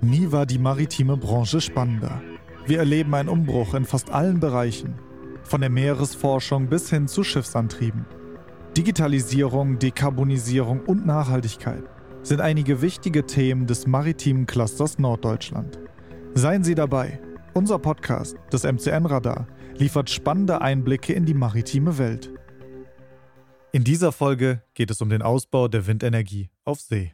Nie war die maritime Branche spannender. Wir erleben einen Umbruch in fast allen Bereichen, von der Meeresforschung bis hin zu Schiffsantrieben. Digitalisierung, Dekarbonisierung und Nachhaltigkeit sind einige wichtige Themen des maritimen Clusters Norddeutschland. Seien Sie dabei. Unser Podcast, das MCN Radar, liefert spannende Einblicke in die maritime Welt. In dieser Folge geht es um den Ausbau der Windenergie auf See.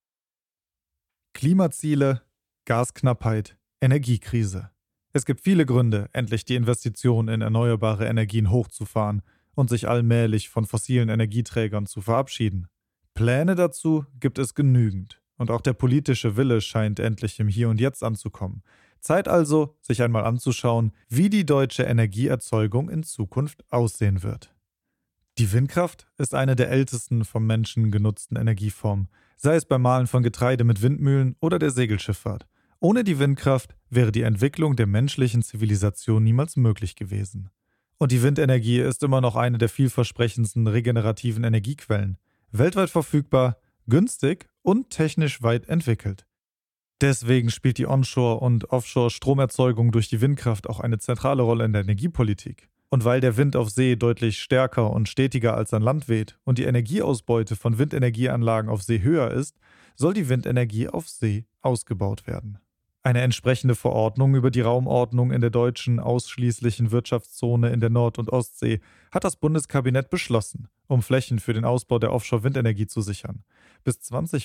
Klimaziele, Gasknappheit, Energiekrise. Es gibt viele Gründe, endlich die Investitionen in erneuerbare Energien hochzufahren und sich allmählich von fossilen Energieträgern zu verabschieden. Pläne dazu gibt es genügend und auch der politische Wille scheint endlich im Hier und Jetzt anzukommen. Zeit also, sich einmal anzuschauen, wie die deutsche Energieerzeugung in Zukunft aussehen wird. Die Windkraft ist eine der ältesten vom Menschen genutzten Energieformen, sei es beim Mahlen von Getreide mit Windmühlen oder der Segelschifffahrt. Ohne die Windkraft wäre die Entwicklung der menschlichen Zivilisation niemals möglich gewesen. Und die Windenergie ist immer noch eine der vielversprechendsten regenerativen Energiequellen. Weltweit verfügbar, günstig und technisch weit entwickelt. Deswegen spielt die Onshore- und Offshore-Stromerzeugung durch die Windkraft auch eine zentrale Rolle in der Energiepolitik. Und weil der Wind auf See deutlich stärker und stetiger als an Land weht und die Energieausbeute von Windenergieanlagen auf See höher ist, soll die Windenergie auf See ausgebaut werden. Eine entsprechende Verordnung über die Raumordnung in der deutschen ausschließlichen Wirtschaftszone in der Nord- und Ostsee hat das Bundeskabinett beschlossen, um Flächen für den Ausbau der Offshore-Windenergie zu sichern. Bis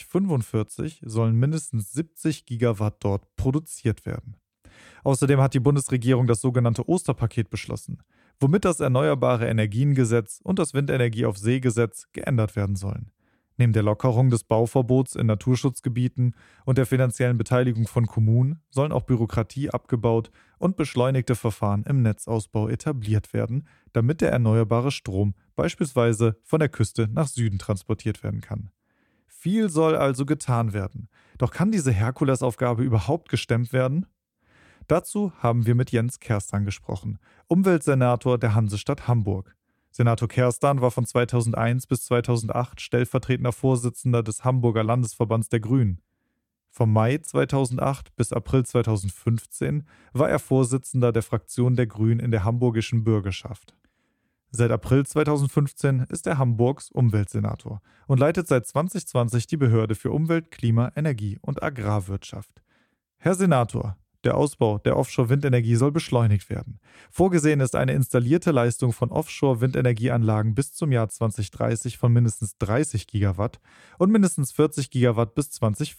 2045 sollen mindestens 70 Gigawatt dort produziert werden. Außerdem hat die Bundesregierung das sogenannte Osterpaket beschlossen, womit das Erneuerbare Energiengesetz und das Windenergie auf See-Gesetz geändert werden sollen. Neben der Lockerung des Bauverbots in Naturschutzgebieten und der finanziellen Beteiligung von Kommunen sollen auch Bürokratie abgebaut und beschleunigte Verfahren im Netzausbau etabliert werden, damit der erneuerbare Strom beispielsweise von der Küste nach Süden transportiert werden kann. Viel soll also getan werden. Doch kann diese Herkulesaufgabe überhaupt gestemmt werden? Dazu haben wir mit Jens Kerstan gesprochen, Umweltsenator der Hansestadt Hamburg. Senator Kerstan war von 2001 bis 2008 stellvertretender Vorsitzender des Hamburger Landesverbands der Grünen. Vom Mai 2008 bis April 2015 war er Vorsitzender der Fraktion der Grünen in der hamburgischen Bürgerschaft. Seit April 2015 ist er Hamburgs Umweltsenator und leitet seit 2020 die Behörde für Umwelt, Klima, Energie und Agrarwirtschaft. Herr Senator, der Ausbau der Offshore-Windenergie soll beschleunigt werden. Vorgesehen ist eine installierte Leistung von Offshore-Windenergieanlagen bis zum Jahr 2030 von mindestens 30 Gigawatt und mindestens 40 Gigawatt bis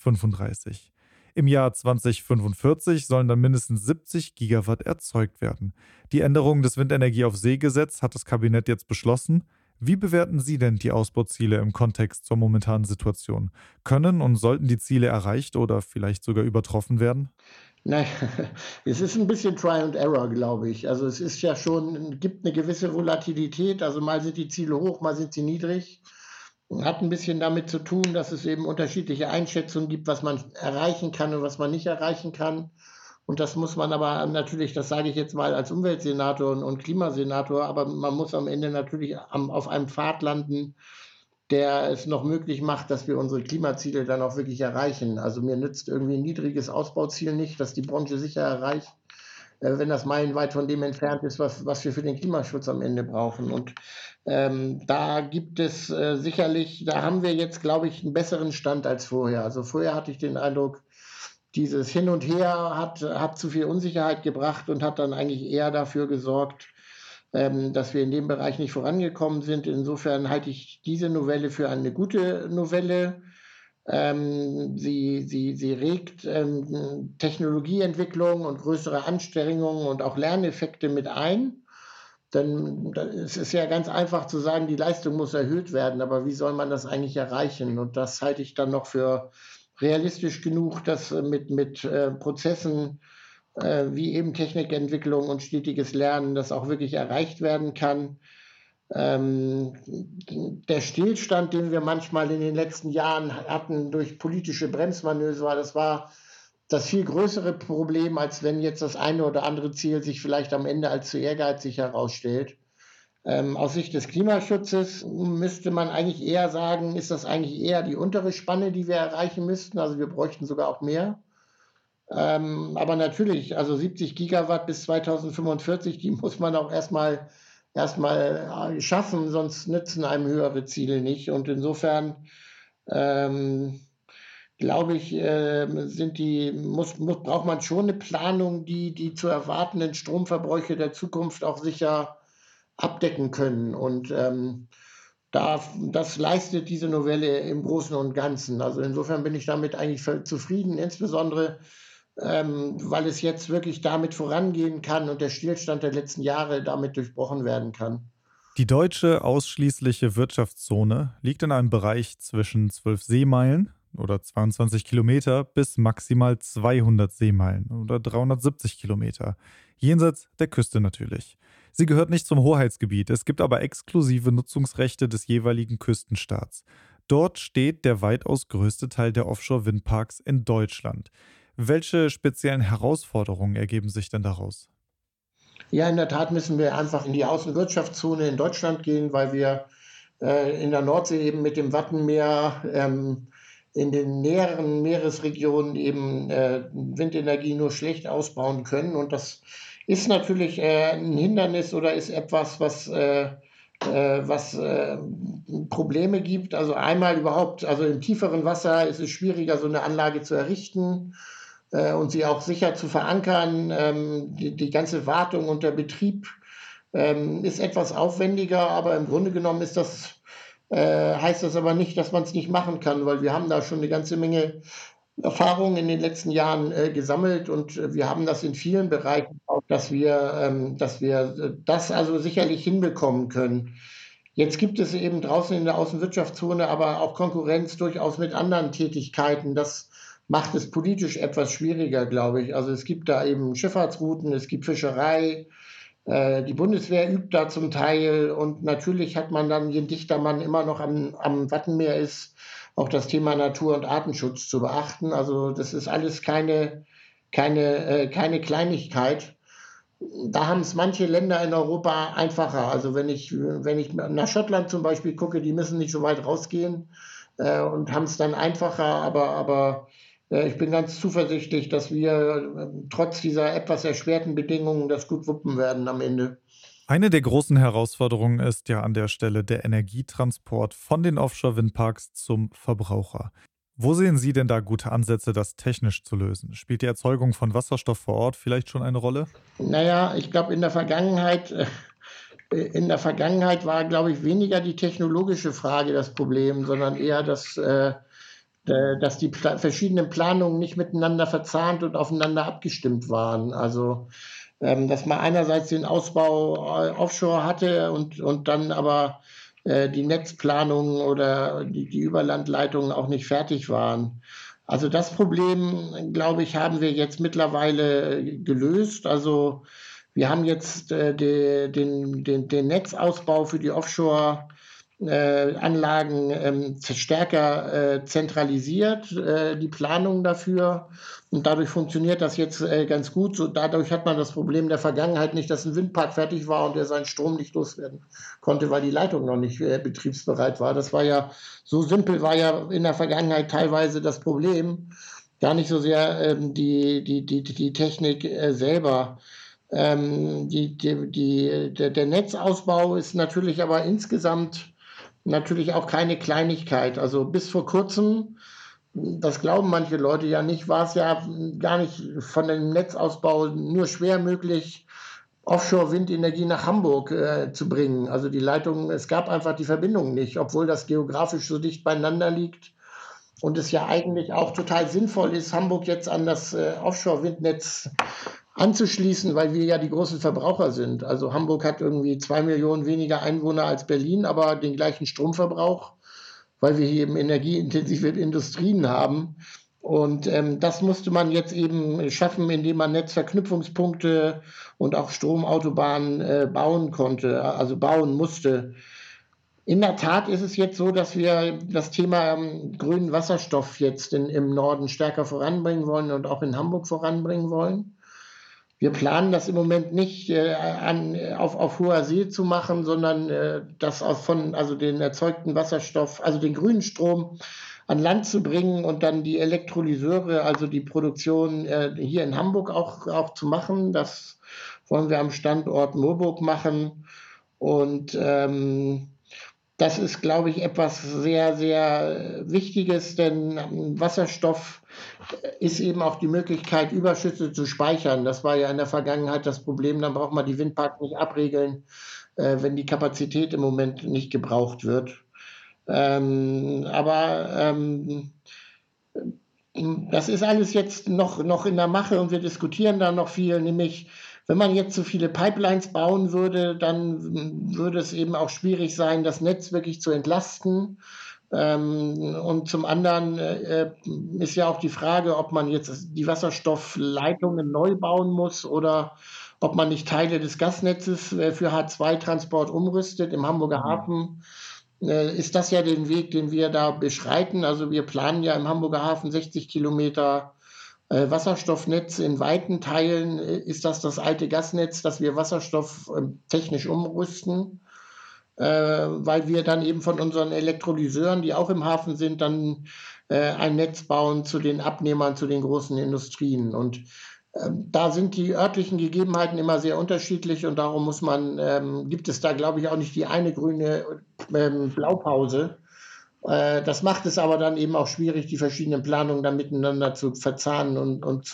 2035. Im Jahr 2045 sollen dann mindestens 70 Gigawatt erzeugt werden. Die Änderung des Windenergie auf See-Gesetz hat das Kabinett jetzt beschlossen. Wie bewerten Sie denn die Ausbauziele im Kontext zur momentanen Situation? Können und sollten die Ziele erreicht oder vielleicht sogar übertroffen werden? Nein, es ist ein bisschen Try and Error, glaube ich. Also, es ist ja schon gibt eine gewisse Volatilität. Also, mal sind die Ziele hoch, mal sind sie niedrig. Hat ein bisschen damit zu tun, dass es eben unterschiedliche Einschätzungen gibt, was man erreichen kann und was man nicht erreichen kann. Und das muss man aber natürlich, das sage ich jetzt mal als Umweltsenator und Klimasenator, aber man muss am Ende natürlich auf einem Pfad landen, der es noch möglich macht, dass wir unsere Klimaziele dann auch wirklich erreichen. Also, mir nützt irgendwie ein niedriges Ausbauziel nicht, das die Branche sicher erreicht, wenn das meilenweit von dem entfernt ist, was wir für den Klimaschutz am Ende brauchen. Und, da gibt es, sicherlich da haben wir jetzt, glaube ich, einen besseren Stand als vorher. Also, vorher hatte ich den Eindruck, dieses Hin und Her hat zu viel Unsicherheit gebracht und hat dann eigentlich eher dafür gesorgt, dass wir in dem Bereich nicht vorangekommen sind. Insofern halte ich diese Novelle für eine gute Novelle. Sie regt Technologieentwicklung und größere Anstrengungen und auch Lerneffekte mit ein. Denn es ist ja ganz einfach zu sagen, die Leistung muss erhöht werden, aber wie soll man das eigentlich erreichen? Und das halte ich dann noch für realistisch genug, dass mit Prozessen wie eben Technikentwicklung und stetiges Lernen das auch wirklich erreicht werden kann. Ähm, Der Stillstand, den wir manchmal in den letzten Jahren hatten durch politische Bremsmanöver, das war das viel größere Problem, als wenn jetzt das eine oder andere Ziel sich vielleicht am Ende als zu ehrgeizig herausstellt. Aus Sicht des Klimaschutzes müsste man eigentlich eher sagen, ist das eigentlich eher die untere Spanne, die wir erreichen müssten. Also wir bräuchten sogar auch mehr. Aber natürlich, also 70 Gigawatt bis 2045, die muss man auch erstmal schaffen, sonst nützen einem höhere Ziele nicht. Und insofern, ähm, glaube ich, braucht man schon eine Planung, die zu erwartenden Stromverbräuche der Zukunft auch sicher abdecken können. Und, das leistet diese Novelle im Großen und Ganzen. Also, insofern bin ich damit eigentlich zufrieden, insbesondere, weil es jetzt wirklich damit vorangehen kann und der Stillstand der letzten Jahre damit durchbrochen werden kann. Die deutsche ausschließliche Wirtschaftszone liegt in einem Bereich zwischen 12 Seemeilen oder 22 Kilometer bis maximal 200 Seemeilen oder 370 Kilometer, jenseits der Küste natürlich. Sie gehört nicht zum Hoheitsgebiet, es gibt aber exklusive Nutzungsrechte des jeweiligen Küstenstaats. Dort steht der weitaus größte Teil der Offshore-Windparks in Deutschland. Welche speziellen Herausforderungen ergeben sich denn daraus? Ja, in der Tat müssen wir einfach in die Außenwirtschaftszone in Deutschland gehen, weil wir, in der Nordsee eben mit dem Wattenmeer, in den näheren Meeresregionen eben, Windenergie nur schlecht ausbauen können. Und das ist natürlich, 'n Hindernis oder ist etwas, was Probleme gibt. Also, einmal überhaupt, also, im tieferen Wasser ist es schwieriger, so eine Anlage zu errichten, und sie auch sicher zu verankern. Die ganze Wartung und der Betrieb, ist etwas aufwendiger, aber im Grunde genommen heißt das aber nicht, dass man es nicht machen kann, weil wir haben da schon eine ganze Menge Erfahrung in den letzten Jahren, gesammelt und, wir haben das in vielen Bereichen auch, dass wir das also sicherlich hinbekommen können. Jetzt gibt es eben draußen in der Außenwirtschaftszone aber auch Konkurrenz durchaus mit anderen Tätigkeiten. Das macht es politisch etwas schwieriger, glaube ich. Also, es gibt da eben Schifffahrtsrouten, es gibt Fischerei, die Bundeswehr übt da zum Teil und natürlich hat man dann, je dichter man immer noch am Wattenmeer ist, auch das Thema Natur und Artenschutz zu beachten. Also, das ist alles keine Kleinigkeit. Da haben es manche Länder in Europa einfacher. Also, wenn ich nach Schottland zum Beispiel gucke, die müssen nicht so weit rausgehen, und haben es dann einfacher. Aber ich bin ganz zuversichtlich, dass wir, trotz dieser etwas erschwerten Bedingungen das gut wuppen werden am Ende. Eine der großen Herausforderungen ist ja an der Stelle der Energietransport von den Offshore-Windparks zum Verbraucher. Wo sehen Sie denn da gute Ansätze, das technisch zu lösen? Spielt die Erzeugung von Wasserstoff vor Ort vielleicht schon eine Rolle? Na ja, ich glaube, in der Vergangenheit war, glaube ich, weniger die technologische Frage das Problem, sondern eher dass die verschiedenen Planungen nicht miteinander verzahnt und aufeinander abgestimmt waren. Also, dass man einerseits den Ausbau, offshore hatte und dann aber, die Netzplanung oder die Überlandleitungen auch nicht fertig waren. Also, das Problem, glaube ich, haben wir jetzt mittlerweile gelöst. Also, wir haben jetzt, den Netzausbau für die Offshore Anlagen, stärker, zentralisiert, die Planung dafür. Und dadurch funktioniert das jetzt, ganz gut. So dadurch hat man das Problem der Vergangenheit nicht, dass ein Windpark fertig war und der seinen Strom nicht loswerden konnte, weil die Leitung noch nicht, betriebsbereit war. Das war ja so simpel war ja in der Vergangenheit teilweise das Problem. Gar nicht so sehr, die Technik, selber. Der Netzausbau ist natürlich aber insgesamt natürlich auch keine Kleinigkeit. Also, bis vor Kurzem, das glauben manche Leute ja nicht, war es ja gar nicht von dem Netzausbau nur schwer möglich, Offshore-Windenergie nach Hamburg, zu bringen. Also, die Leitung es gab einfach die Verbindung nicht, obwohl das geografisch so dicht beieinander liegt und es ja eigentlich auch total sinnvoll ist, Hamburg jetzt an das, Offshore-Windnetz anzuschließen, weil wir ja die großen Verbraucher sind. Also, Hamburg hat irgendwie 2 Millionen weniger Einwohner als Berlin, aber den gleichen Stromverbrauch, weil wir hier eben energieintensive Industrien haben. Und, das musste man jetzt eben schaffen, indem man Netzverknüpfungspunkte und auch Stromautobahnen, bauen musste. In der Tat ist es jetzt so, dass wir das Thema, grünen Wasserstoff jetzt im Norden stärker voranbringen wollen und auch in Hamburg voranbringen wollen. Wir planen das im Moment nicht, auf hoher See zu machen, sondern, das also den erzeugten Wasserstoff, also den grünen Strom an Land zu bringen und dann die Elektrolyseure, also die Produktion hier in Hamburg auch zu machen. Das wollen wir am Standort Moorburg machen. Und das ist, glaube ich, etwas sehr, sehr Wichtiges, denn Wasserstoff ist eben auch die Möglichkeit, Überschüsse zu speichern. Das war ja in der Vergangenheit das Problem. Dann braucht man die Windparks nicht abregeln, wenn die Kapazität im Moment nicht gebraucht wird. Aber das ist alles jetzt noch in der Mache und wir diskutieren da noch viel, nämlich wenn man jetzt so viele Pipelines bauen würde, dann würde es eben auch schwierig sein, das Netz wirklich zu entlasten. Und zum anderen ist ja auch die Frage, ob man jetzt die Wasserstoffleitungen neu bauen muss oder ob man nicht Teile des Gasnetzes für H2-Transport umrüstet. Im Hamburger Hafen ist das ja den Weg, den wir da beschreiten. Also wir planen ja im Hamburger Hafen 60 Kilometer Wasserstoffnetz. In weiten Teilen ist das alte Gasnetz, das wir Wasserstoff technisch umrüsten, weil wir dann eben von unseren Elektrolyseuren, die auch im Hafen sind, dann ein Netz bauen zu den Abnehmern, zu den großen Industrien. Und da sind die örtlichen Gegebenheiten immer sehr unterschiedlich und darum gibt es da, glaube ich, auch nicht die eine grüne Blaupause. Das macht es aber dann eben auch schwierig, die verschiedenen Planungen dann miteinander zu verzahnen und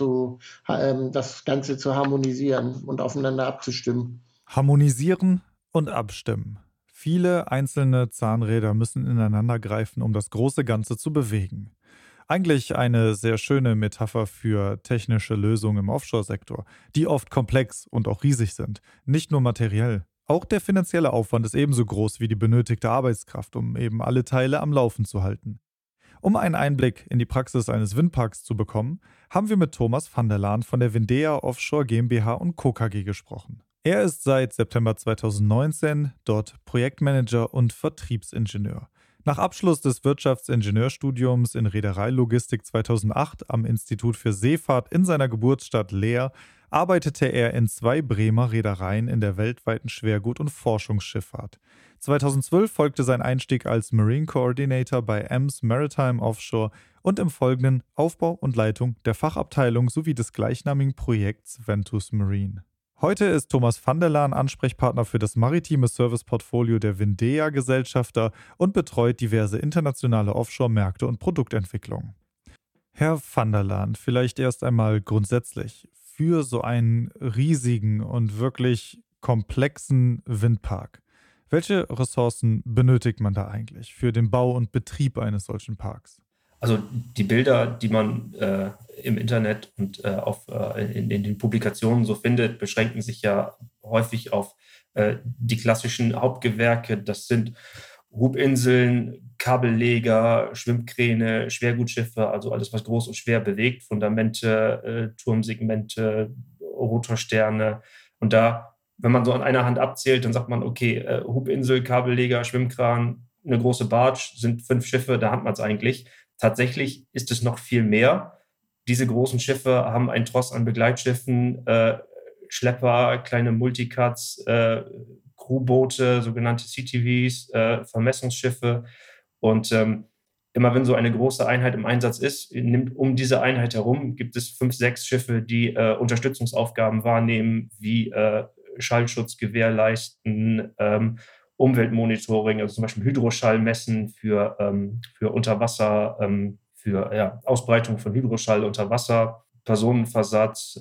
das Ganze zu harmonisieren und aufeinander abzustimmen. Harmonisieren und abstimmen. Viele einzelne Zahnräder müssen ineinander greifen, um das große Ganze zu bewegen. Eigentlich eine sehr schöne Metapher für technische Lösungen im Offshore-Sektor, die oft komplex und auch riesig sind, nicht nur materiell. Auch der finanzielle Aufwand ist ebenso groß wie die benötigte Arbeitskraft, um eben alle Teile am Laufen zu halten. Um einen Einblick in die Praxis eines Windparks zu bekommen, haben wir mit Thomas van der Laan von der Windea Offshore GmbH und Co. KG gesprochen. Er ist seit September 2019 dort Projektmanager und Vertriebsingenieur. Nach Abschluss des Wirtschaftsingenieurstudiums in Reedereilogistik 2008 am Institut für Seefahrt in seiner Geburtsstadt Leer arbeitete er in 2 Bremer Reedereien in der weltweiten Schwergut- und Forschungsschifffahrt. 2012 folgte sein Einstieg als Marine Coordinator bei EMS Maritime Offshore und im Folgenden Aufbau und Leitung der Fachabteilung sowie des gleichnamigen Projekts Ventus Marine. Heute ist Thomas van der Laan Ansprechpartner für das maritime Serviceportfolio der Windea Gesellschafter und betreut diverse internationale Offshore-Märkte und Produktentwicklung. Herr van der Laan, vielleicht erst einmal grundsätzlich, für so einen riesigen und wirklich komplexen Windpark. Welche Ressourcen benötigt man da eigentlich für den Bau und Betrieb eines solchen Parks? Also die Bilder, die man im Internet und in den Publikationen so findet, beschränken sich ja häufig auf die klassischen Hauptgewerke. Das sind Hubinseln, Kabelleger, Schwimmkräne, Schwergutschiffe, also alles, was groß und schwer bewegt, Fundamente, Turmsegmente, Rotorsterne. Und da, wenn man so an einer Hand abzählt, dann sagt man, okay, Hubinsel, Kabelleger, Schwimmkran, eine große Barge, sind 5 Schiffe, da hat man es eigentlich. Tatsächlich ist es noch viel mehr. Diese großen Schiffe haben einen Tross an Begleitschiffen, Schlepper, kleine Multicuts, Crewboote, sogenannte CTVs, Vermessungsschiffe. Und immer wenn so eine große Einheit im Einsatz ist, um diese Einheit herum gibt es 5, 6 Schiffe, die Unterstützungsaufgaben wahrnehmen, wie Schallschutz gewährleisten, Umweltmonitoring, also zum Beispiel Hydroschall messen für Unterwasser, für Ausbreitung von Hydroschall unter Wasser, Personenversatz,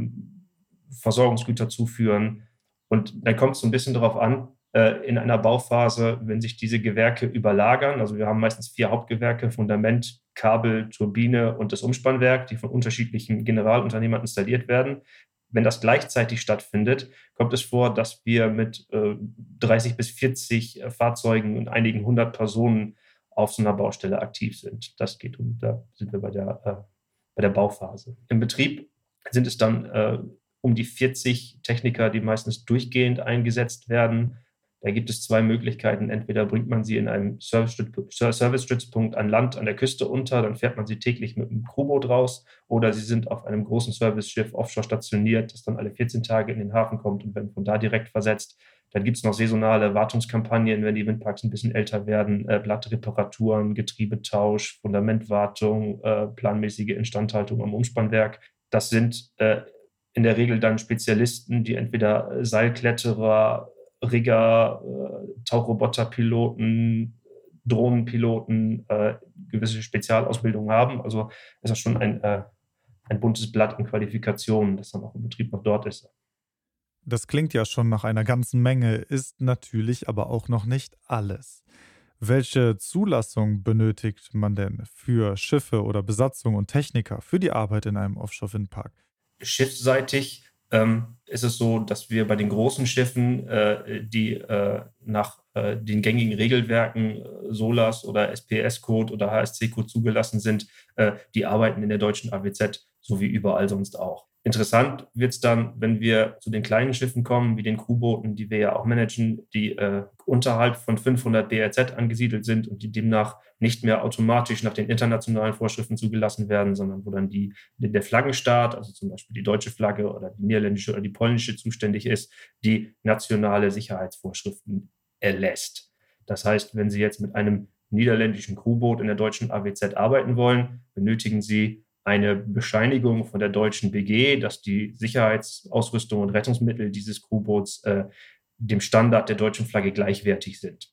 Versorgungsgüter zuführen. Und dann kommt es so ein bisschen darauf an, in einer Bauphase, wenn sich diese Gewerke überlagern, also wir haben meistens 4 Hauptgewerke, Fundament, Kabel, Turbine und das Umspannwerk, die von unterschiedlichen Generalunternehmern installiert werden. Wenn das gleichzeitig stattfindet, kommt es vor, dass wir mit 30 bis 40 Fahrzeugen und einigen 100 Personen auf so einer Baustelle aktiv sind. Da sind wir bei der Bauphase. Im Betrieb sind es dann um die 40 Techniker, die meistens durchgehend eingesetzt werden. Da gibt es 2 Möglichkeiten. Entweder bringt man sie in einem Service-Stützpunkt an Land an der Küste unter, dann fährt man sie täglich mit einem Crewboot raus, oder sie sind auf einem großen Service-Schiff offshore stationiert, das dann alle 14 Tage in den Hafen kommt und werden von da direkt versetzt. Dann gibt es noch saisonale Wartungskampagnen, wenn die Windparks ein bisschen älter werden, Blattreparaturen, Getriebetausch, Fundamentwartung, planmäßige Instandhaltung am Umspannwerk. Das sind in der Regel dann Spezialisten, die entweder Seilkletterer, Rigger, Tauchroboterpiloten, Drohnenpiloten, gewisse Spezialausbildungen haben. Also ist das schon ein buntes Blatt an Qualifikationen, das dann auch im Betrieb noch dort ist. Das klingt ja schon nach einer ganzen Menge, ist natürlich aber auch noch nicht alles. Welche Zulassung benötigt man denn für Schiffe oder Besatzung und Techniker für die Arbeit in einem Offshore-Windpark? Schiffsseitig ist es so, dass wir bei den großen Schiffen, die nach den gängigen Regelwerken SOLAS oder SPS-Code oder HSC-Code zugelassen sind, die arbeiten in der deutschen AWZ, so wie überall sonst auch. Interessant wird es dann, wenn wir zu den kleinen Schiffen kommen, wie den Crewbooten, die wir ja auch managen, die unterhalb von 500 BRZ angesiedelt sind und die demnach nicht mehr automatisch nach den internationalen Vorschriften zugelassen werden, sondern wo dann der Flaggenstaat, also zum Beispiel die deutsche Flagge oder die niederländische oder die polnische zuständig ist, die nationale Sicherheitsvorschriften erlässt. Das heißt, wenn Sie jetzt mit einem niederländischen Crewboot in der deutschen AWZ arbeiten wollen, benötigen Sie eine Bescheinigung von der deutschen BG, dass die Sicherheitsausrüstung und Rettungsmittel dieses Crewboots dem Standard der deutschen Flagge gleichwertig sind.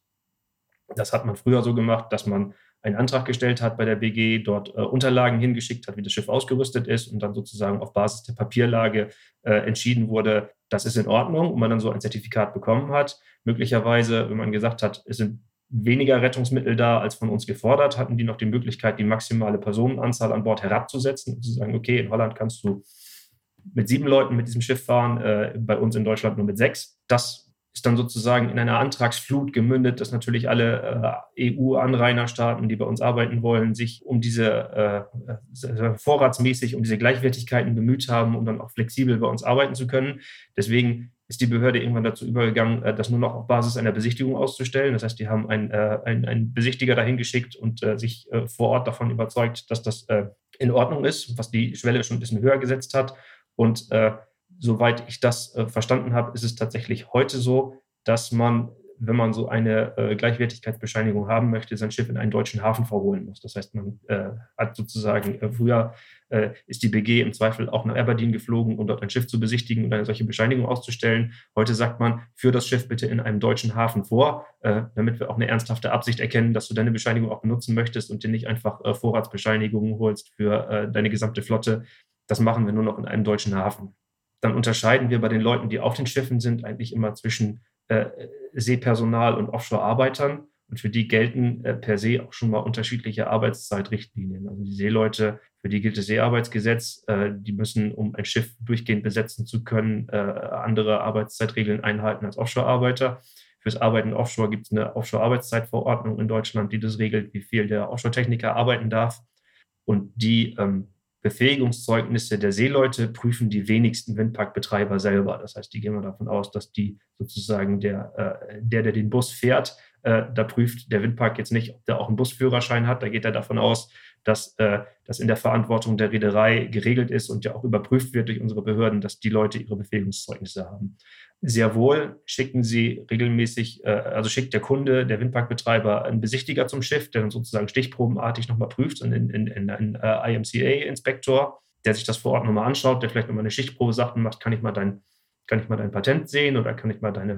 Das hat man früher so gemacht, dass man einen Antrag gestellt hat bei der BG, dort Unterlagen hingeschickt hat, wie das Schiff ausgerüstet ist und dann sozusagen auf Basis der Papierlage entschieden wurde, das ist in Ordnung und man dann so ein Zertifikat bekommen hat. Möglicherweise, wenn man gesagt hat, es sind weniger Rettungsmittel da als von uns gefordert, hatten die noch die Möglichkeit, die maximale Personenanzahl an Bord herabzusetzen und zu sagen, okay, in Holland kannst du mit 7 Leuten mit diesem Schiff fahren, bei uns in Deutschland nur mit 6. Das ist dann sozusagen in einer Antragsflut gemündet, dass natürlich alle EU-Anrainerstaaten, die bei uns arbeiten wollen, sich um diese vorratsmäßig um diese Gleichwertigkeiten bemüht haben, um dann auch flexibel bei uns arbeiten zu können. Deswegen ist die Behörde irgendwann dazu übergegangen, das nur noch auf Basis einer Besichtigung auszustellen. Das heißt, die haben einen Besichtiger dahin geschickt und sich vor Ort davon überzeugt, dass das in Ordnung ist, was die Schwelle schon ein bisschen höher gesetzt hat. Und soweit ich das verstanden habe, ist es tatsächlich heute so, dass man, wenn man so eine Gleichwertigkeitsbescheinigung haben möchte, sein Schiff in einen deutschen Hafen verholen muss. Das heißt, man hat sozusagen früher ist die BG im Zweifel auch nach Aberdeen geflogen, um dort ein Schiff zu besichtigen und eine solche Bescheinigung auszustellen. Heute sagt man, führ das Schiff bitte in einem deutschen Hafen vor, damit wir auch eine ernsthafte Absicht erkennen, dass du deine Bescheinigung auch benutzen möchtest und dir nicht einfach Vorratsbescheinigungen holst für deine gesamte Flotte. Das machen wir nur noch in einem deutschen Hafen. Dann unterscheiden wir bei den Leuten, die auf den Schiffen sind, eigentlich immer zwischen Seepersonal und Offshore-Arbeitern. Und für die gelten per se auch schon mal unterschiedliche Arbeitszeitrichtlinien. Also die Seeleute, für die gilt das Seearbeitsgesetz. Die müssen, um ein Schiff durchgehend besetzen zu können, andere Arbeitszeitregeln einhalten als Offshore-Arbeiter. Fürs Arbeiten offshore gibt es eine Offshore-Arbeitszeitverordnung in Deutschland, die das regelt, wie viel der Offshore-Techniker arbeiten darf. Und die Befähigungszeugnisse der Seeleute prüfen die wenigsten Windparkbetreiber selber. Das heißt, die gehen wir davon aus, dass die sozusagen der den Bus fährt, da prüft der Windpark jetzt nicht, ob der auch einen Busführerschein hat. Da geht er davon aus, dass das in der Verantwortung der Reederei geregelt ist und ja auch überprüft wird durch unsere Behörden, dass die Leute ihre Befähigungszeugnisse haben. Sehr wohl schicken sie regelmäßig, also schickt der Kunde, der Windparkbetreiber, einen Besichtiger zum Schiff, der dann sozusagen stichprobenartig nochmal prüft, einen IMCA-Inspektor, der sich das vor Ort nochmal anschaut, der vielleicht nochmal eine Stichprobe sagt und macht, kann ich mal dein Patent sehen oder kann ich mal dein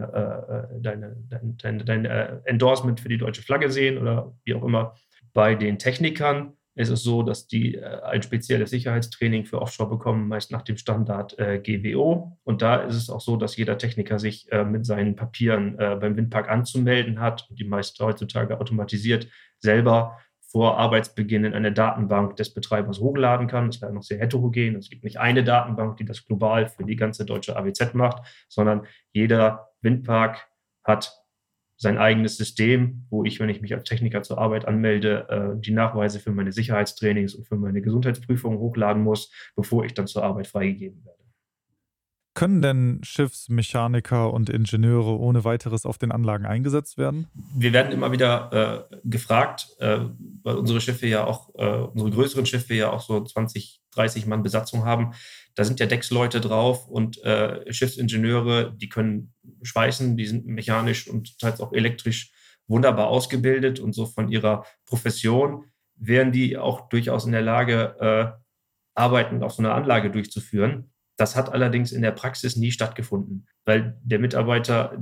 Endorsement für die deutsche Flagge sehen oder wie auch immer. Bei den Technikern ist es so, dass die ein spezielles Sicherheitstraining für Offshore bekommen, meist nach dem Standard GWO. Und da ist es auch so, dass jeder Techniker sich mit seinen Papieren beim Windpark anzumelden hat und die meist heutzutage automatisiert selber vor Arbeitsbeginn in eine Datenbank des Betreibers hochladen kann. Das ist leider noch sehr heterogen. Es gibt nicht eine Datenbank, die das global für die ganze deutsche AWZ macht, sondern jeder Windpark hat sein eigenes System, wo ich, wenn ich mich als Techniker zur Arbeit anmelde, die Nachweise für meine Sicherheitstrainings und für meine Gesundheitsprüfungen hochladen muss, bevor ich dann zur Arbeit freigegeben werde. Können denn Schiffsmechaniker und Ingenieure ohne weiteres auf den Anlagen eingesetzt werden? Wir werden immer wieder gefragt, weil unsere Schiffe ja auch, unsere größeren Schiffe ja auch so 20, 30 Mann Besatzung haben. Da sind ja Decksleute drauf und Schiffsingenieure, die können schweißen, die sind mechanisch und teils auch elektrisch wunderbar ausgebildet und so von ihrer Profession wären die auch durchaus in der Lage, Arbeiten auf so einer Anlage durchzuführen. Das hat allerdings in der Praxis nie stattgefunden, weil der Mitarbeiter,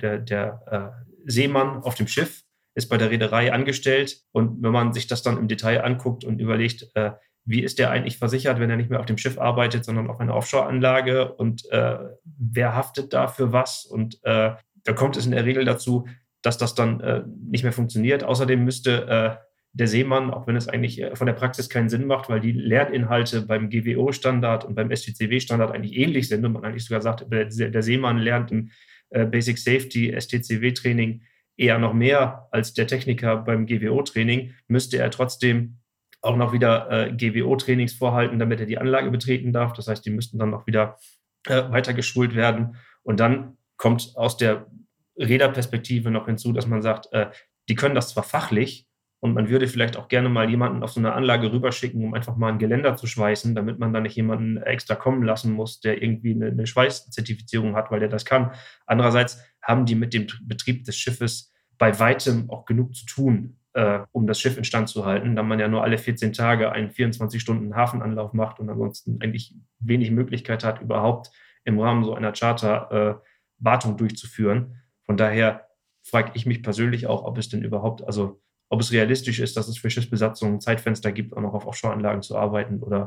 der Seemann auf dem Schiff ist bei der Reederei angestellt und wenn man sich das dann im Detail anguckt und überlegt, wie ist der eigentlich versichert, wenn er nicht mehr auf dem Schiff arbeitet, sondern auf einer Offshore-Anlage und wer haftet da für was und da kommt es in der Regel dazu, dass das dann nicht mehr funktioniert. Außerdem müsste der Seemann, auch wenn es eigentlich von der Praxis keinen Sinn macht, weil die Lerninhalte beim GWO-Standard und beim STCW-Standard eigentlich ähnlich sind und man eigentlich sogar sagt, der Seemann lernt im Basic Safety STCW-Training eher noch mehr als der Techniker beim GWO-Training, müsste er trotzdem auch noch wieder GWO-Trainings vorhalten, damit er die Anlage betreten darf. Das heißt, die müssten dann noch wieder weiter geschult werden. Und dann kommt aus der Reederperspektive noch hinzu, dass man sagt, die können das zwar fachlich, und man würde vielleicht auch gerne mal jemanden auf so eine Anlage rüberschicken, um einfach mal ein Geländer zu schweißen, damit man da nicht jemanden extra kommen lassen muss, der irgendwie eine Schweißzertifizierung hat, weil der das kann. Andererseits haben die mit dem Betrieb des Schiffes bei weitem auch genug zu tun, um das Schiff instand zu halten, da man ja nur alle 14 Tage einen 24-Stunden-Hafenanlauf macht und ansonsten eigentlich wenig Möglichkeit hat, überhaupt im Rahmen so einer Charter Wartung durchzuführen. Von daher frage ich mich persönlich auch, ob es denn überhaupt, also ob es realistisch ist, dass es für Schiffsbesatzungen Zeitfenster gibt, auch noch auf Offshore-Anlagen zu arbeiten oder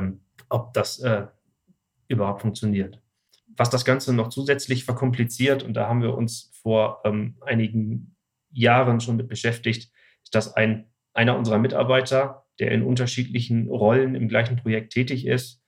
ob das überhaupt funktioniert. Was das Ganze noch zusätzlich verkompliziert, und da haben wir uns vor einigen Jahren schon mit beschäftigt, ist, dass einer unserer Mitarbeiter, der in unterschiedlichen Rollen im gleichen Projekt tätig ist,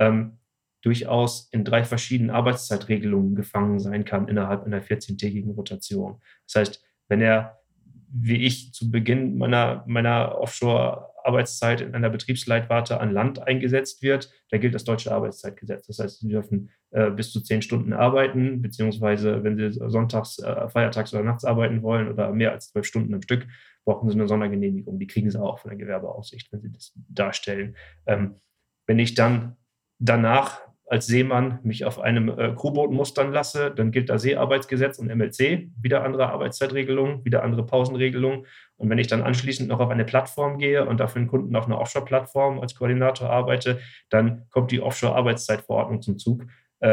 durchaus in 3 verschiedenen Arbeitszeitregelungen gefangen sein kann innerhalb einer 14-tägigen Rotation. Das heißt, wenn er wie ich zu Beginn meiner Offshore-Arbeitszeit in einer Betriebsleitwarte an Land eingesetzt wird, da gilt das deutsche Arbeitszeitgesetz. Das heißt, sie dürfen bis zu 10 Stunden arbeiten, beziehungsweise wenn sie sonntags, feiertags oder nachts arbeiten wollen oder mehr als 12 Stunden am Stück, brauchen sie eine Sondergenehmigung. Die kriegen sie auch von der Gewerbeaufsicht, wenn sie das darstellen. Wenn ich dann danach als Seemann mich auf einem Crewboot mustern lasse, dann gilt da Seearbeitsgesetz und MLC, wieder andere Arbeitszeitregelungen, wieder andere Pausenregelungen. Und wenn ich dann anschließend noch auf eine Plattform gehe und dafür einen Kunden auf einer Offshore-Plattform als Koordinator arbeite, dann kommt die Offshore-Arbeitszeitverordnung zum Zug.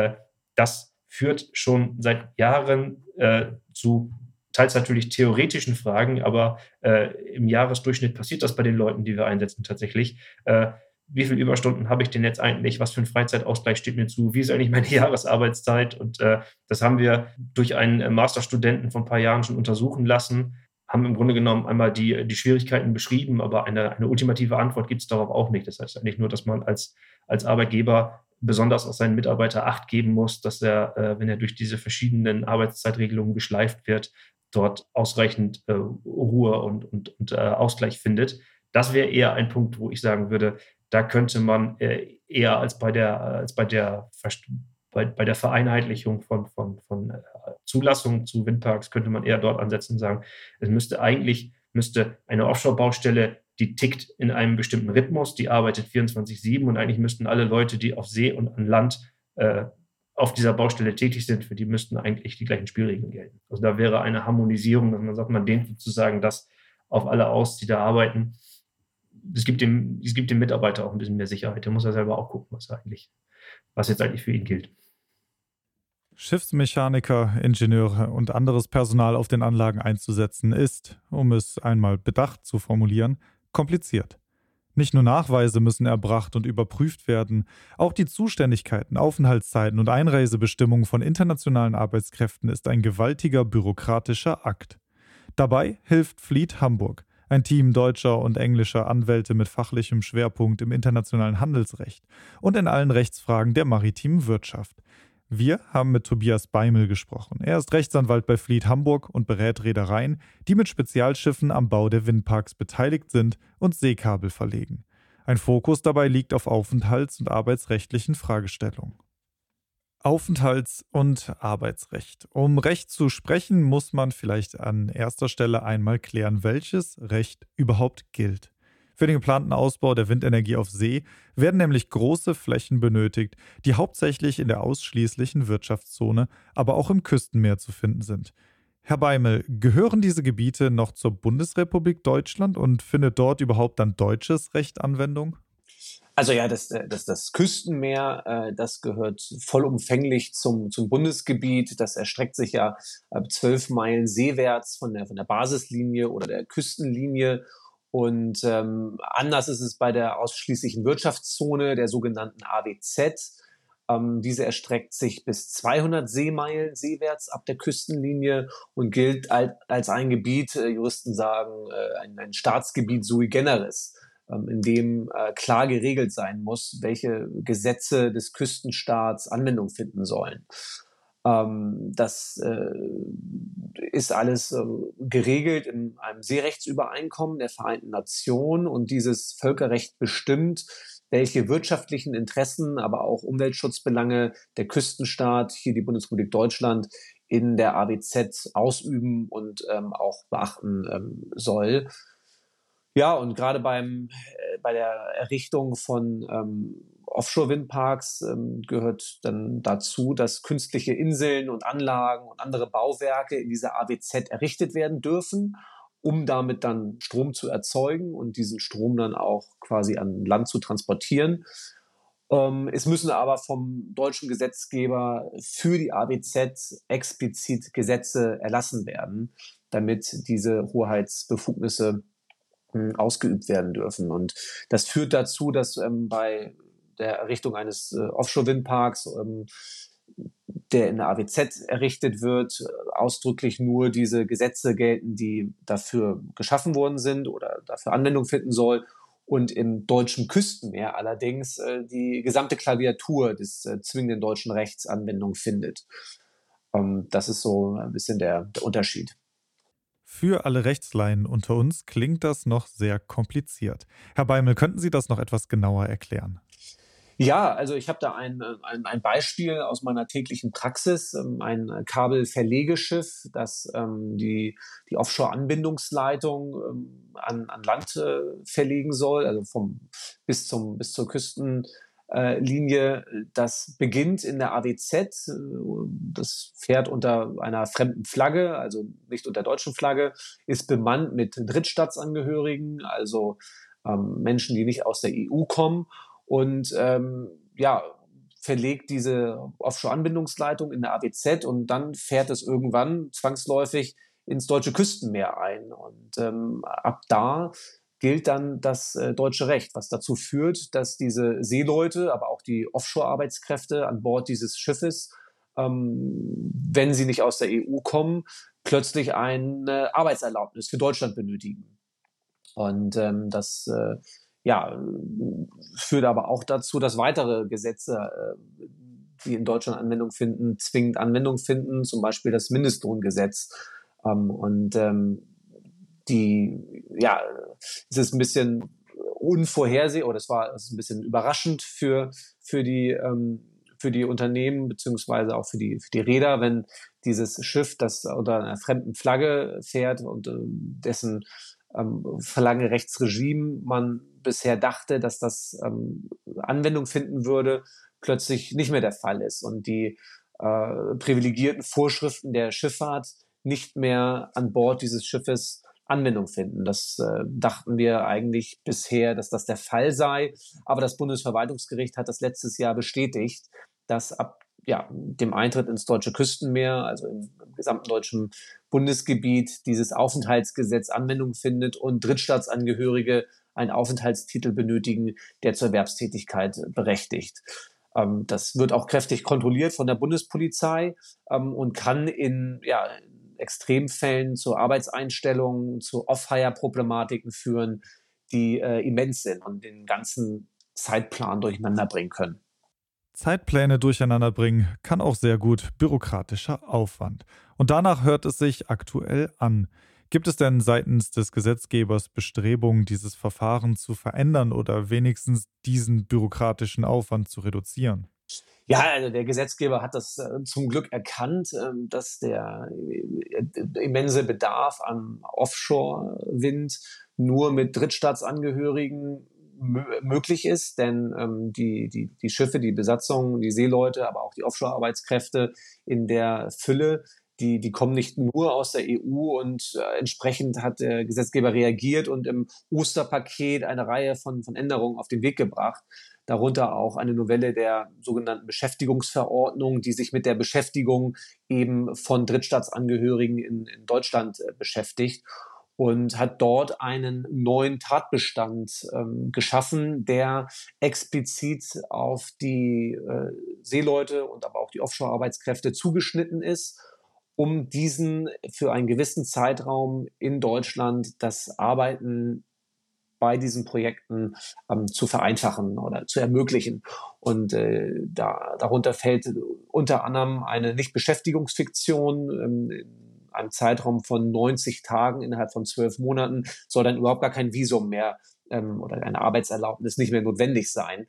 Das führt schon seit Jahren zu teils natürlich theoretischen Fragen, aber im Jahresdurchschnitt passiert das bei den Leuten, die wir einsetzen tatsächlich. Wie viele Überstunden habe ich denn jetzt eigentlich, was für ein Freizeitausgleich steht mir zu, wie ist eigentlich meine Jahresarbeitszeit und das haben wir durch einen Masterstudenten vor ein paar Jahren schon untersuchen lassen, haben im Grunde genommen einmal die Schwierigkeiten beschrieben, aber eine ultimative Antwort gibt es darauf auch nicht. Das heißt eigentlich nur, dass man als Arbeitgeber besonders auf seinen Mitarbeiter Acht geben muss, dass er, wenn er durch diese verschiedenen Arbeitszeitregelungen geschleift wird, dort ausreichend Ruhe und Ausgleich findet. Das wäre eher ein Punkt, wo ich sagen würde, da könnte man eher als bei der Vereinheitlichung von Zulassung zu Windparks könnte man eher dort ansetzen und sagen, es müsste eine Offshore-Baustelle, die tickt in einem bestimmten Rhythmus, die arbeitet 24/7 und eigentlich müssten alle Leute, die auf See und an Land auf dieser Baustelle tätig sind, für die müssten eigentlich die gleichen Spielregeln gelten. Also da wäre eine Harmonisierung, dass man sagt, man dehnt sozusagen das auf alle aus, die da arbeiten. Es gibt dem Mitarbeiter auch ein bisschen mehr Sicherheit. Der muss ja selber auch gucken, was jetzt eigentlich für ihn gilt. Schiffsmechaniker, Ingenieure und anderes Personal auf den Anlagen einzusetzen ist, um es einmal bedacht zu formulieren, kompliziert. Nicht nur Nachweise müssen erbracht und überprüft werden, auch die Zuständigkeiten, Aufenthaltszeiten und Einreisebestimmungen von internationalen Arbeitskräften ist ein gewaltiger bürokratischer Akt. Dabei hilft Fleet Hamburg, ein Team deutscher und englischer Anwälte mit fachlichem Schwerpunkt im internationalen Handelsrecht und in allen Rechtsfragen der maritimen Wirtschaft. Wir haben mit Tobias Beimel gesprochen. Er ist Rechtsanwalt bei Fleet Hamburg und berät Reedereien, die mit Spezialschiffen am Bau der Windparks beteiligt sind und Seekabel verlegen. Ein Fokus dabei liegt auf aufenthalts- und arbeitsrechtlichen Fragestellungen. Aufenthalts- und Arbeitsrecht. Um Recht zu sprechen, muss man vielleicht an erster Stelle einmal klären, welches Recht überhaupt gilt. Für den geplanten Ausbau der Windenergie auf See werden nämlich große Flächen benötigt, die hauptsächlich in der ausschließlichen Wirtschaftszone, aber auch im Küstenmeer zu finden sind. Herr Beimel, gehören diese Gebiete noch zur Bundesrepublik Deutschland und findet dort überhaupt dann deutsches Recht Anwendung? Also ja, das Küstenmeer, das gehört vollumfänglich zum Bundesgebiet. Das erstreckt sich ja 12 Meilen seewärts von der Basislinie oder der Küstenlinie. Und anders ist es bei der ausschließlichen Wirtschaftszone, der sogenannten AWZ. Diese erstreckt sich bis 200 Seemeilen seewärts ab der Küstenlinie und gilt als ein Gebiet, Juristen sagen, ein Staatsgebiet sui generis, in dem klar geregelt sein muss, welche Gesetze des Küstenstaats Anwendung finden sollen. Das ist alles geregelt in einem Seerechtsübereinkommen der Vereinten Nationen, und dieses Völkerrecht bestimmt, welche wirtschaftlichen Interessen, aber auch Umweltschutzbelange der Küstenstaat, hier die Bundesrepublik Deutschland, in der AWZ ausüben und auch beachten soll. Ja, und gerade bei der Errichtung von Offshore-Windparks gehört dann dazu, dass künstliche Inseln und Anlagen und andere Bauwerke in dieser AWZ errichtet werden dürfen, um damit dann Strom zu erzeugen und diesen Strom dann auch quasi an Land zu transportieren. Es müssen aber vom deutschen Gesetzgeber für die AWZ explizit Gesetze erlassen werden, damit diese Hoheitsbefugnisse ausgeübt werden dürfen. Und das führt dazu, dass bei der Errichtung eines Offshore-Windparks, der in der AWZ errichtet wird, ausdrücklich nur diese Gesetze gelten, die dafür geschaffen worden sind oder dafür Anwendung finden soll. Und im deutschen Küstenmeer allerdings die gesamte Klaviatur des zwingenden deutschen Rechts Anwendung findet. Das ist so ein bisschen der Unterschied. Für alle Rechtsleien unter uns klingt das noch sehr kompliziert. Herr Beimel, könnten Sie das noch etwas genauer erklären? Ja, also ich habe da ein Beispiel aus meiner täglichen Praxis, ein Kabelverlegeschiff, das die Offshore-Anbindungsleitung an Land verlegen soll, also bis zur Küstenlinie. Das beginnt in der AWZ, das fährt unter einer fremden Flagge, also nicht unter deutschen Flagge, ist bemannt mit Drittstaatsangehörigen, also Menschen, die nicht aus der EU kommen, und verlegt diese Offshore-Anbindungsleitung in der AWZ, und dann fährt es irgendwann zwangsläufig ins deutsche Küstenmeer ein. Und ab da gilt dann das deutsche Recht, was dazu führt, dass diese Seeleute, aber auch die Offshore-Arbeitskräfte an Bord dieses Schiffes, wenn sie nicht aus der EU kommen, plötzlich eine Arbeitserlaubnis für Deutschland benötigen. Und das führt aber auch dazu, dass weitere Gesetze, die in Deutschland Anwendung finden, zwingend Anwendung finden, zum Beispiel das Mindestlohngesetz. Es ist ein bisschen unvorhersehbar, oder es ist ein bisschen überraschend für die Unternehmen, beziehungsweise auch für die Reeder, wenn dieses Schiff, das unter einer fremden Flagge fährt und dessen Verlagerechtsregime man bisher dachte, dass das Anwendung finden würde, plötzlich nicht mehr der Fall ist und die privilegierten Vorschriften der Schifffahrt nicht mehr an Bord dieses Schiffes Anwendung finden. Das dachten wir eigentlich bisher, dass das der Fall sei, aber das Bundesverwaltungsgericht hat das letztes Jahr bestätigt, dass ab dem Eintritt ins deutsche Küstenmeer, also im gesamten deutschen Bundesgebiet, dieses Aufenthaltsgesetz Anwendung findet und Drittstaatsangehörige einen Aufenthaltstitel benötigen, der zur Erwerbstätigkeit berechtigt. Das wird auch kräftig kontrolliert von der Bundespolizei und kann in Extremfällen zu Arbeitseinstellungen, zu Off-Hire-Problematiken führen, die immens sind und den ganzen Zeitplan durcheinander bringen können. Zeitpläne durcheinander bringen kann auch sehr gut bürokratischer Aufwand. Und danach hört es sich aktuell an. Gibt es denn seitens des Gesetzgebers Bestrebungen, dieses Verfahren zu verändern oder wenigstens diesen bürokratischen Aufwand zu reduzieren? Ja, also der Gesetzgeber hat das zum Glück erkannt, dass der immense Bedarf an Offshore-Wind nur mit Drittstaatsangehörigen möglich ist, denn die Schiffe, die Besatzung, die Seeleute, aber auch die Offshore-Arbeitskräfte in der Fülle, die kommen nicht nur aus der EU und entsprechend hat der Gesetzgeber reagiert und im Osterpaket eine Reihe von Änderungen auf den Weg gebracht. Darunter auch eine Novelle der sogenannten Beschäftigungsverordnung, die sich mit der Beschäftigung eben von Drittstaatsangehörigen in Deutschland beschäftigt und hat dort einen neuen Tatbestand geschaffen, der explizit auf die Seeleute und aber auch die Offshore-Arbeitskräfte zugeschnitten ist, um diesen für einen gewissen Zeitraum in Deutschland das Arbeiten bei diesen Projekten zu vereinfachen oder zu ermöglichen. Und darunter fällt unter anderem eine Nichtbeschäftigungsfiktion. In einem Zeitraum von 90 Tagen innerhalb von 12 Monaten soll dann überhaupt gar kein Visum mehr oder eine Arbeitserlaubnis nicht mehr notwendig sein.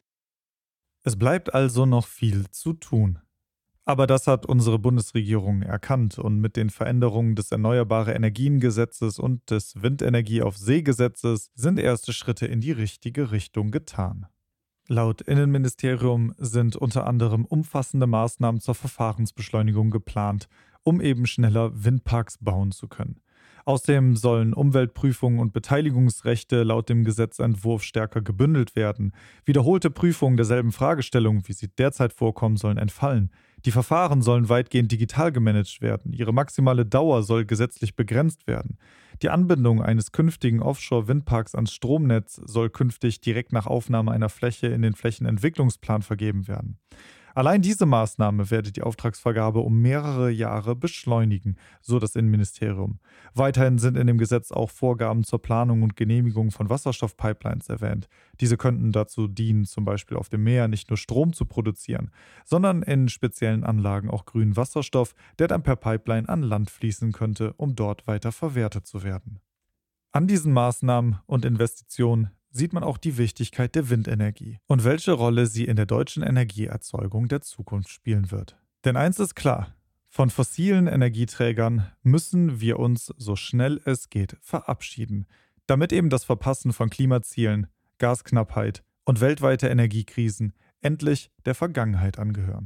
Es bleibt also noch viel zu tun. Aber das hat unsere Bundesregierung erkannt und mit den Veränderungen des Erneuerbare-Energien-Gesetzes und des Windenergie-auf-See-Gesetzes sind erste Schritte in die richtige Richtung getan. Laut Innenministerium sind unter anderem umfassende Maßnahmen zur Verfahrensbeschleunigung geplant, um eben schneller Windparks bauen zu können. Außerdem sollen Umweltprüfungen und Beteiligungsrechte laut dem Gesetzentwurf stärker gebündelt werden. Wiederholte Prüfungen derselben Fragestellungen, wie sie derzeit vorkommen, sollen entfallen. Die Verfahren sollen weitgehend digital gemanagt werden. Ihre maximale Dauer soll gesetzlich begrenzt werden. Die Anbindung eines künftigen Offshore-Windparks ans Stromnetz soll künftig direkt nach Aufnahme einer Fläche in den Flächenentwicklungsplan vergeben werden. Allein diese Maßnahme werde die Auftragsvergabe um mehrere Jahre beschleunigen, so das Innenministerium. Weiterhin sind in dem Gesetz auch Vorgaben zur Planung und Genehmigung von Wasserstoffpipelines erwähnt. Diese könnten dazu dienen, zum Beispiel auf dem Meer nicht nur Strom zu produzieren, sondern in speziellen Anlagen auch grünen Wasserstoff, der dann per Pipeline an Land fließen könnte, um dort weiter verwertet zu werden. An diesen Maßnahmen und Investitionen sieht man auch die Wichtigkeit der Windenergie und welche Rolle sie in der deutschen Energieerzeugung der Zukunft spielen wird. Denn eins ist klar, von fossilen Energieträgern müssen wir uns so schnell es geht verabschieden, damit eben das Verpassen von Klimazielen, Gasknappheit und weltweite Energiekrisen endlich der Vergangenheit angehören.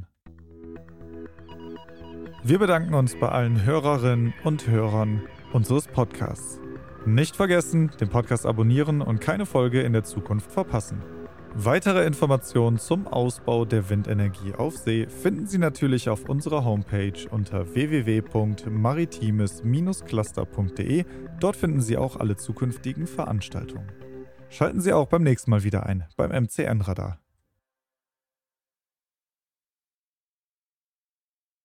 Wir bedanken uns bei allen Hörerinnen und Hörern unseres Podcasts. Nicht vergessen, den Podcast abonnieren und keine Folge in der Zukunft verpassen. Weitere Informationen zum Ausbau der Windenergie auf See finden Sie natürlich auf unserer Homepage unter www.maritimes-cluster.de. Dort finden Sie auch alle zukünftigen Veranstaltungen. Schalten Sie auch beim nächsten Mal wieder ein, beim MCN-Radar.